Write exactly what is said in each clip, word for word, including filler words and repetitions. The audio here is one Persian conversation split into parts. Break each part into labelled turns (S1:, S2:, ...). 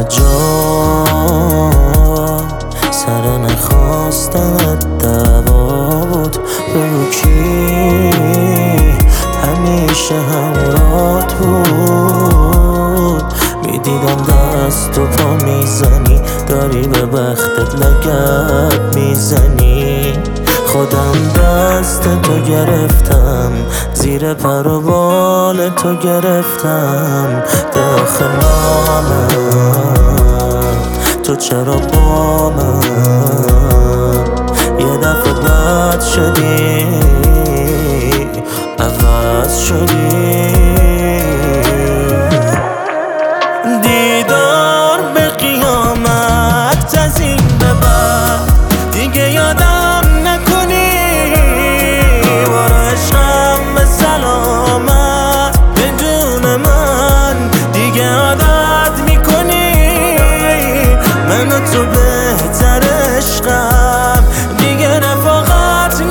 S1: همه جا سر نخواستنت دعوا بود. بگو کی همیشه همراهت بود. میدیدم دست و پا میزنی، داری به بختت لگد میزنی. خودم دست تو گرفتم، زیر پر و بال تو گرفتم. داخل نامم تو چرا با من یه دفعه بد شدی، عوض شدی. دیدار به قیامت از این به بعد دیگه یادم نکنی. برو عشقم به سلامت، بدون من دیگه عادت میکنی. من و تو بهتر عشقم، دیگه رفاقت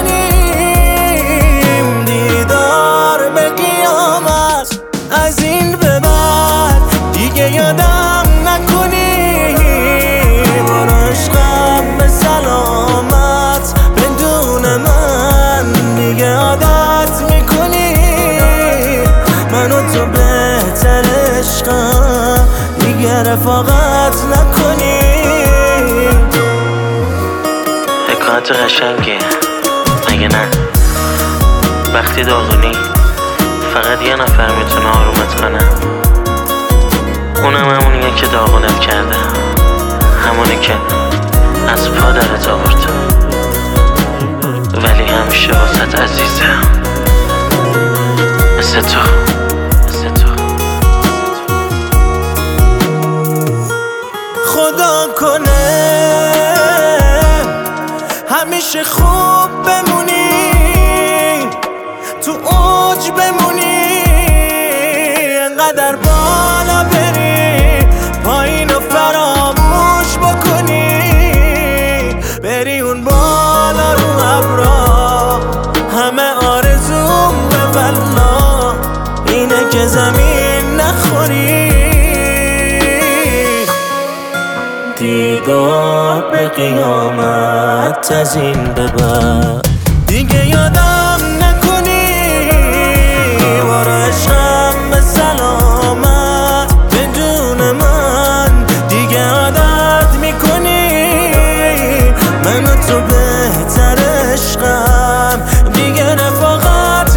S1: نکنیم. دیدار به قیامت از این به بعد دیگه یادم نکنی. برو عشقم به سلامت، بدون من دیگه عادت میکنی. من و تو بهتر عشقم، دیگه رفاقت نکنی.
S2: حکایت قشنگیه مگه نه؟ وقتی داغونی فقط یه نفر میتونه آرومت کنه، اونم همونیه که داغونت کرده، همونی که از پا درت آورد، ولی همیشه واسط عزیزه. مثل تو مثل تو
S1: خدا کنه همیشه خوب بمونی، تو اوج بمونی. انقدر بالا بری، پایین و فراموش بکنی. بری اون بالا رو ابرا، همه آرزوم به والله اینه که زمین نخوری. دیدار به قیامت از این به بعد دیگه یادم نکنی. برو عشقم به سلامت، بدون من دیگه عادت میکنی. من و تو بهتر عشقم، دیگه رفاقت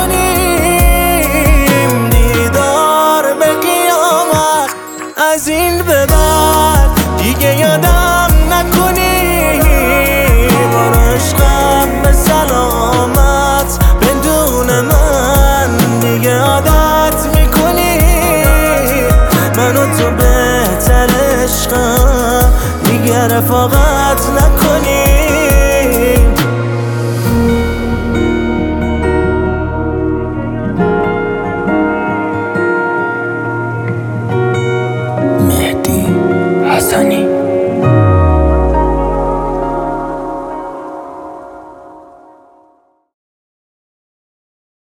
S1: نکنیم. دیدار به قیامت از این به بعد دیگه یادم نکنی. برو عشقم به سلامت، بدون من دیگه عادت میکنی. من و تو بهتر عشقم، دیگه رفاقت نکنی.